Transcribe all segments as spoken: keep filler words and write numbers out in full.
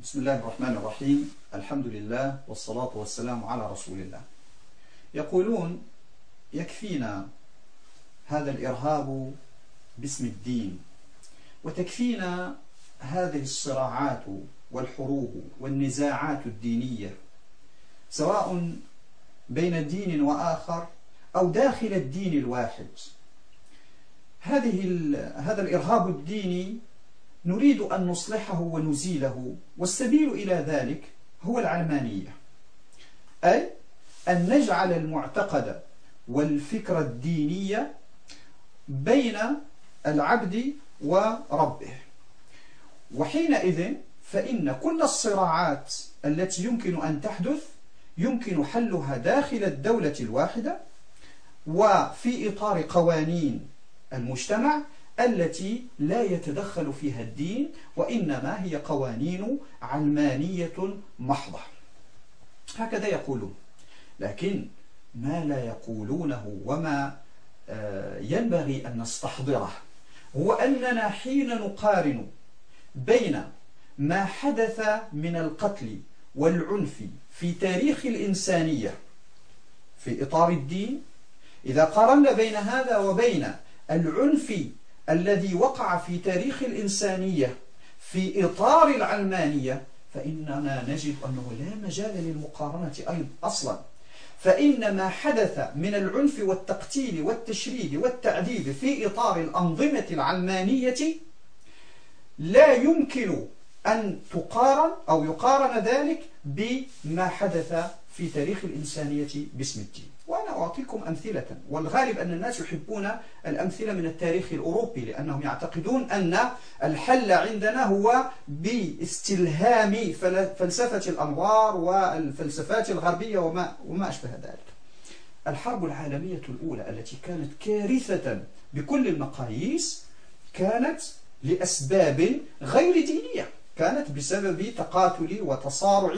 بسم الله الرحمن الرحيم. الحمد لله والصلاة والسلام على رسول الله. يقولون يكفينا هذا الإرهاب باسم الدين، وتكفينا هذه الصراعات والحروب والنزاعات الدينية سواء بين دين وآخر أو داخل الدين الواحد. هذه هذا الإرهاب الديني نريد أن نصلحه ونزيله، والسبيل إلى ذلك هو العلمانية، أي أن نجعل المعتقد والفكرة الدينية بين العبد وربه. وحينئذ فإن كل الصراعات التي يمكن أن تحدث يمكن حلها داخل الدولة الواحدة وفي إطار قوانين المجتمع التي لا يتدخل فيها الدين، وإنما هي قوانين علمانية محضة. هكذا يقولون، لكن ما لا يقولونه وما ينبغي أن نستحضره هو أننا حين نقارن بين ما حدث من القتل والعنف في تاريخ الإنسانية في إطار الدين، إذا قارنا بين هذا وبين العنف الذي وقع في تاريخ الإنسانية في إطار العلمانية، فإننا نجد أنه لا مجال للمقارنة أيضا أصلا. فإن ما حدث من العنف والتقتيل والتشريد والتعذيب في إطار الأنظمة العلمانية لا يمكن أن تقارن أو يقارن ذلك بما حدث في تاريخ الإنسانية باسم الدين. وأنا أعطيكم أمثلة، والغالب أن الناس يحبون الأمثلة من التاريخ الأوروبي، لأنهم يعتقدون أن الحل عندنا هو باستلهام فلسفة الأنوار والفلسفات الغربية وما, وما أشبه ذلك. الحرب العالمية الأولى التي كانت كارثة بكل المقاييس كانت لأسباب غير دينية، كانت بسبب تقاتل وتصارع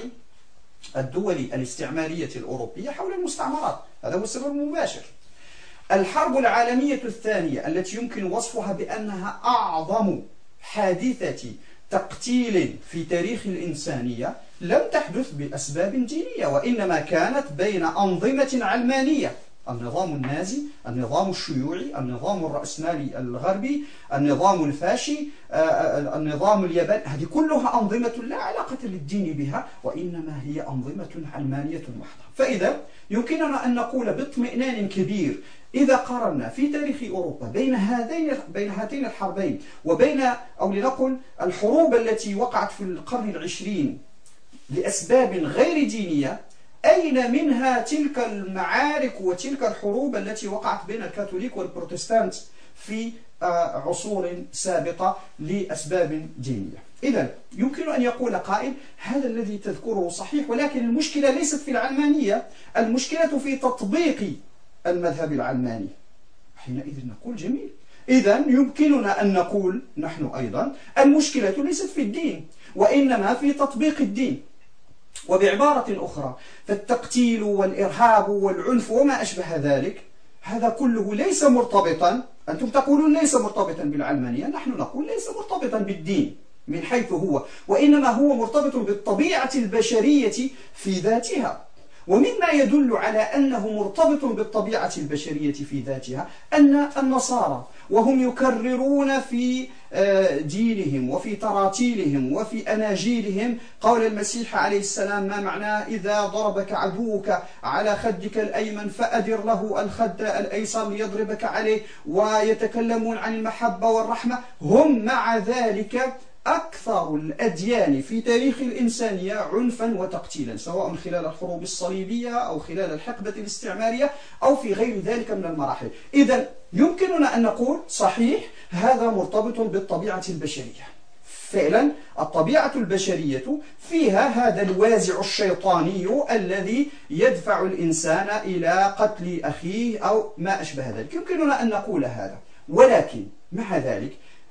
الدول الاستعمارية الأوروبية حول المستعمرات، هذا هو السبب المباشر. الحرب العالمية الثانية التي يمكن وصفها بأنها أعظم حادثة تقتيل في تاريخ الإنسانية لم تحدث بأسباب دينية، وإنما كانت بين أنظمة علمانية، النظام النازي، النظام الشيوعي، النظام الرأسمالي الغربي، النظام الفاشي، النظام الياباني. هذه كلها أنظمة لا علاقة للدين بها، وإنما هي أنظمة علمانية محضة. فإذا يمكننا أن نقول باطمئنان كبير إذا قارنا في تاريخ أوروبا بين هذين بين هاتين الحربين وبين أو لنقل الحروب التي وقعت في القرن العشرين لأسباب غير دينية، أين منها تلك المعارك وتلك الحروب التي وقعت بين الكاثوليك والبروتستانت في عصور سابقة لأسباب دينية؟ إذن يمكن أن يقول قائل هذا الذي تذكره صحيح، ولكن المشكلة ليست في العلمانية، المشكلة في تطبيق المذهب العلماني. حينئذ نقول جميل، إذن يمكننا أن نقول نحن أيضا المشكلة ليست في الدين وإنما في تطبيق الدين. وبعبارة أخرى، فالتقتيل والإرهاب والعنف وما أشبه ذلك هذا كله ليس مرتبطا، أنتم تقولون ليس مرتبطا بالعلمانية، نحن نقول ليس مرتبطا بالدين من حيث هو، وإنما هو مرتبط بالطبيعة البشرية في ذاتها. ومما يدل على أنه مرتبط بالطبيعة البشرية في ذاتها أن النصارى وهم يكررون في دينهم وفي تراتيلهم وفي أناجيلهم قول المسيح عليه السلام ما معناه إذا ضربك عدوك على خدك الأيمن فأدر له الخد الأيسر ليضربك عليه، ويتكلمون عن المحبة والرحمة. هم مع ذلك أكثر الأديان في تاريخ الإنسانية عنفا وتقتيلا، سواء خلال الحروب الصليبية أو خلال الحقبة الاستعمارية أو في غير ذلك من المراحل. إذن يمكننا أن نقول صحيح هذا مرتبط بالطبيعة البشرية. فعلا الطبيعة البشرية فيها هذا الوازع الشيطاني الذي يدفع الإنسان إلى قتل أخيه أو ما أشبه ذلك، يمكننا أن نقول هذا. ولكن مع ذلك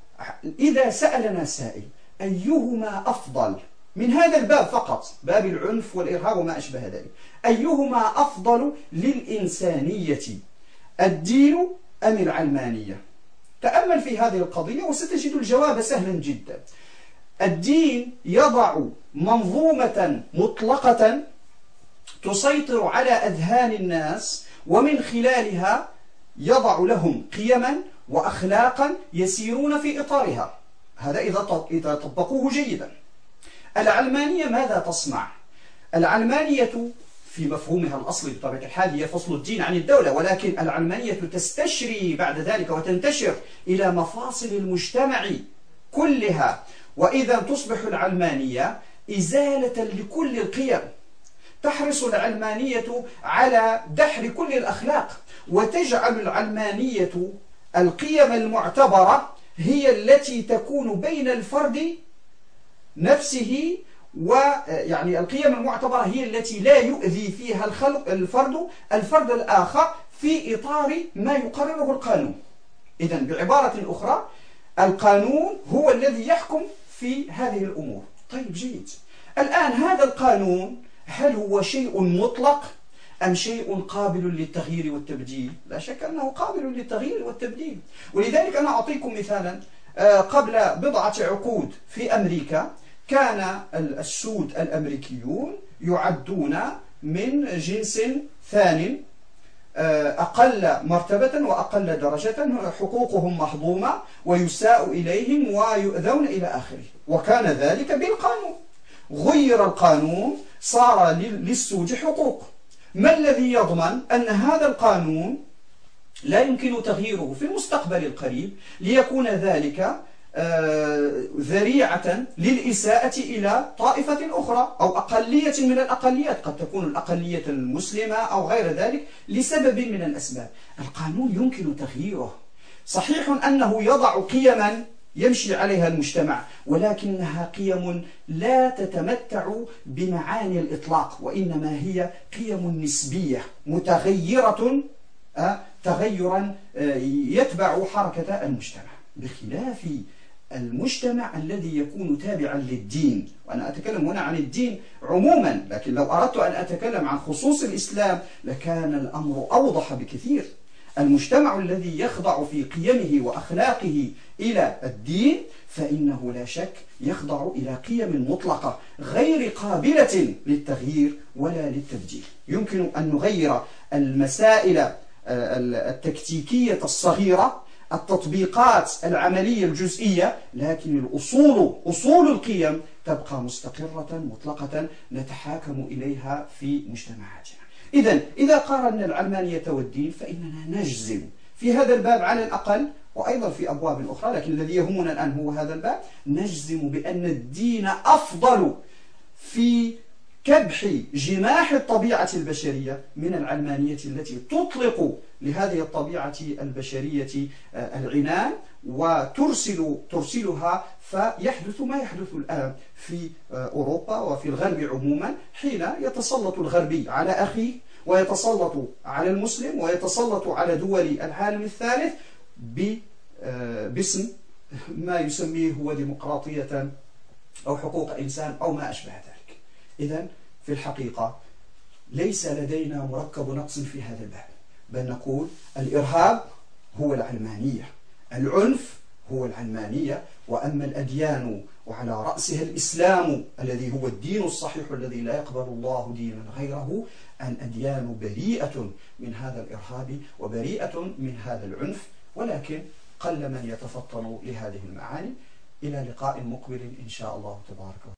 إذا سألنا سائل أيهما أفضل من هذا الباب فقط، باب العنف والإرهاب وما أشبه ذلك، أيهما أفضل للإنسانية، الدين أم العلمانية؟ تأمل في هذه القضية وستجد الجواب سهلا جدا. الدين يضع منظومة مطلقة تسيطر على أذهان الناس، ومن خلالها يضع لهم قيما وأخلاقا يسيرون في إطارها. هذا إذا طبقوه جيدا. العلمانية ماذا تصنع؟ العلمانية في مفهومها الأصلي بطبيعة الحال هي فصل الدين عن الدولة، ولكن العلمانية تستشري بعد ذلك وتنتشر إلى مفاصل المجتمع كلها. وإذا تصبح العلمانية إزالة لكل القيم، تحرص العلمانية على دحر كل الأخلاق، وتجعل العلمانية القيم المعتبرة هي التي تكون بين الفرد نفسه، ويعني القيم المعتبرة هي التي لا يؤذي فيها الخلق الفرد الفرد الآخر في إطار ما يقرره القانون. إذن بعبارة أخرى القانون هو الذي يحكم في هذه الأمور. طيب جيد. الآن هذا القانون هل هو شيء مطلق أم شيء قابل للتغيير والتبديل؟ لا شك أنه قابل للتغيير والتبديل. ولذلك أنا أعطيكم مثالا. قبل بضعة عقود في أمريكا كان السود الأمريكيون يعدون من جنس ثاني، أقل مرتبة وأقل درجة، حقوقهم مهضومة ويساء إليهم ويؤذون إلى آخره، وكان ذلك بالقانون. غير القانون، صار للسود حقوق. ما الذي يضمن أن هذا القانون لا يمكن تغييره في المستقبل القريب ليكون ذلك ذريعة للإساءة إلى طائفة أخرى أو أقلية من الأقليات، قد تكون الأقلية المسلمة أو غير ذلك لسبب من الأسباب. القانون يمكن تغييره. صحيح أنه يضع قيما يمشي عليها المجتمع، ولكنها قيم لا تتمتع بمعاني الإطلاق، وإنما هي قيم نسبية متغيرة تغيرا يتبع حركة المجتمع، بخلاف المجتمع الذي يكون تابعا للدين. وأنا أتكلم هنا عن الدين عموما، لكن لو أردت أن أتكلم عن خصوص الإسلام لكان الأمر أوضح بكثير. المجتمع الذي يخضع في قيمه وأخلاقه إلى الدين فإنه لا شك يخضع إلى قيم مطلقة غير قابلة للتغيير ولا للتبديل. يمكن أن نغير المسائل التكتيكية الصغيرة، التطبيقات العملية الجزئية، لكن الأصول أصول القيم تبقى مستقرة مطلقة نتحاكم إليها في مجتمعاتنا. إذن إذا قارنا العلمانية والدين فإننا نجزم في هذا الباب على الأقل، وأيضا في أبواب أخرى، لكن الذي يهمنا الآن هو هذا الباب، نجزم بأن الدين أفضل في كبح جماح الطبيعة البشرية من العلمانية التي تطلق لهذه الطبيعة البشرية العنان وترسل ترسلها، فيحدث ما يحدث الآن في أوروبا وفي الغرب عموما، حين يتسلط الغربي على أخيه ويتسلط على المسلم ويتسلط على دول العالم الثالث باسم ما يسميه هو ديمقراطية أو حقوق إنسان أو ما أشبه ذلك. إذن في الحقيقة ليس لدينا مركب نقص في هذا الباب، بل نقول الإرهاب هو العلمانية، العنف هو العلمانية، وأما الأديان وعلى رأسها الإسلام الذي هو الدين الصحيح الذي لا يقبل الله دينا غيره، الأديان بريئة من هذا الإرهاب وبريئة من هذا العنف، ولكن قل من يتفطن لهذه المعاني. إلى لقاء مقبل إن شاء الله تبارك وتعالى.